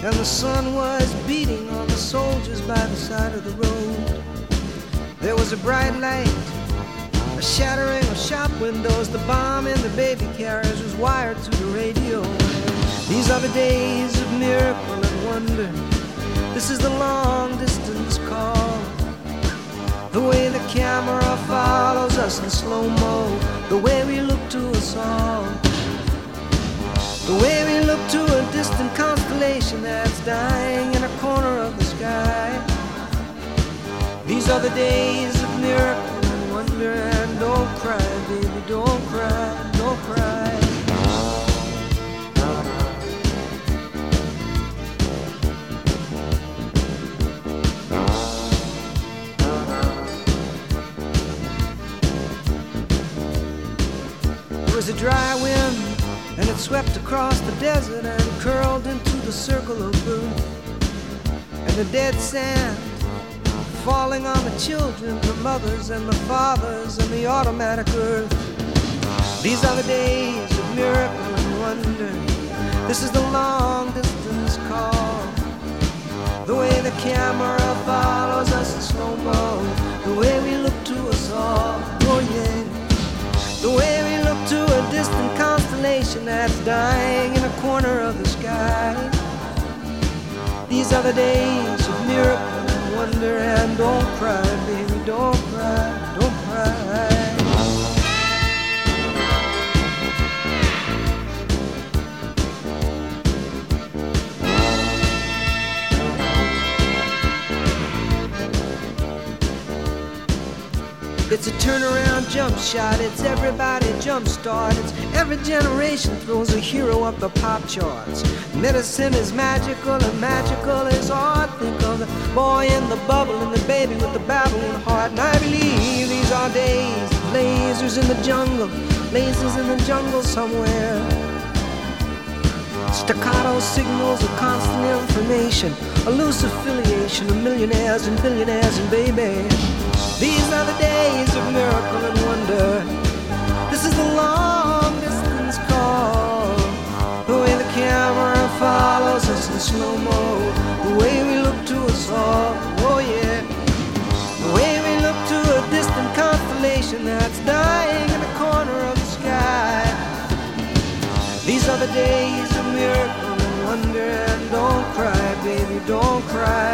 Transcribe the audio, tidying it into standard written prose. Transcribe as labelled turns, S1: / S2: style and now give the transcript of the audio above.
S1: and the sun was beating on the soldiers by the side of the road. There was a bright light, a shattering of shop windows. The bomb in the baby carriage was wired to the radio. These are the days of miracle and wonder. This is the long distance call. The way the camera follows us in slow-mo, the way we look to us all, the way we look to a distant constellation that's dying in a corner of the sky. These are the days of miracle and wonder. And don't cry, baby, don't cry, don't cry. There was a dry wind, and it swept across the desert and curled into the circle of blue. And the dead sand falling on the children, the mothers and the fathers and the automatic earth. These are the days of miracle and wonder. This is the long distance call. The way the camera follows us in slow-mo, the way we look to us all, oh yeah. The way we look to a distant constellation that's dying in a corner of the sky. These are the days of miracle and wonder. And don't cry, baby, don't cry, don't cry. It's a turnaround jump shot, it's everybody jump start. It's every generation throws a hero up the pop charts. Medicine is magical and magical is art. Think of the boy in the bubble and the baby with the babbling heart. And I believe these are days of lasers in the jungle, lasers in the jungle somewhere. Staccato signals of constant information, a loose affiliation of millionaires and billionaires and baby. These are the days of miracle and wonder. This is the long distance call. The way the camera follows us in slow-mo, the way we look to us all, oh yeah. The way we look to a distant constellation that's dying in the corner of the sky. These are the days of miracle and wonder. And don't cry, baby, don't cry.